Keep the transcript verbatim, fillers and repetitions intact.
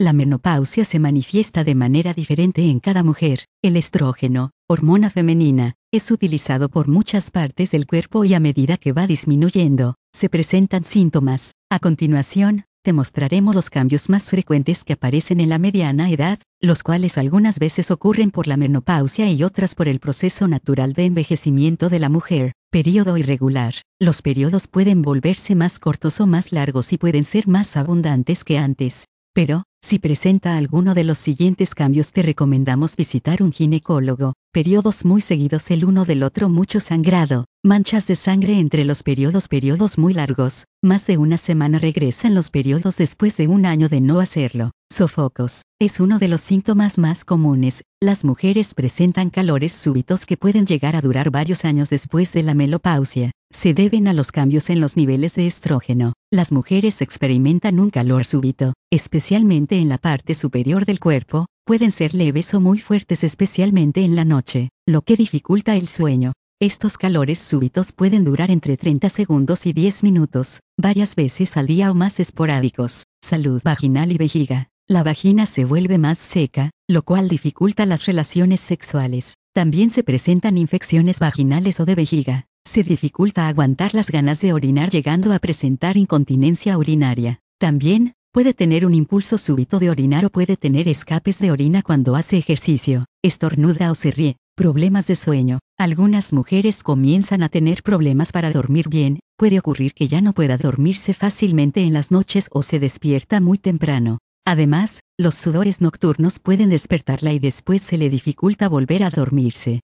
La menopausia se manifiesta de manera diferente en cada mujer. El estrógeno, hormona femenina, es utilizado por muchas partes del cuerpo y a medida que va disminuyendo, se presentan síntomas. A continuación, te mostraremos los cambios más frecuentes que aparecen en la mediana edad, los cuales algunas veces ocurren por la menopausia y otras por el proceso natural de envejecimiento de la mujer. Período irregular. Los periodos pueden volverse más cortos o más largos y pueden ser más abundantes que antes. Pero, si presenta alguno de los siguientes cambios, te recomendamos visitar un ginecólogo. Periodos muy seguidos el uno del otro, mucho sangrado, manchas de sangre entre los periodos, periodos muy largos, más de una semana regresan los periodos después de un año de no hacerlo. Sofocos, es uno de los síntomas más comunes. Las mujeres presentan calores súbitos que pueden llegar a durar varios años después de la menopausia. Se deben a los cambios en los niveles de estrógeno. Las mujeres experimentan un calor súbito, especialmente en la parte superior del cuerpo. Pueden ser leves o muy fuertes, especialmente en la noche, lo que dificulta el sueño. Estos calores súbitos pueden durar entre treinta segundos y diez minutos, varias veces al día o más esporádicos. Salud vaginal y vejiga. La vagina se vuelve más seca, lo cual dificulta las relaciones sexuales. También se presentan infecciones vaginales o de vejiga. Se dificulta aguantar las ganas de orinar, llegando a presentar incontinencia urinaria. También, puede tener un impulso súbito de orinar o puede tener escapes de orina cuando hace ejercicio, estornuda o se ríe. Problemas de sueño. Algunas mujeres comienzan a tener problemas para dormir bien. Puede ocurrir que ya no pueda dormirse fácilmente en las noches o se despierta muy temprano. Además, los sudores nocturnos pueden despertarla y después se le dificulta volver a dormirse.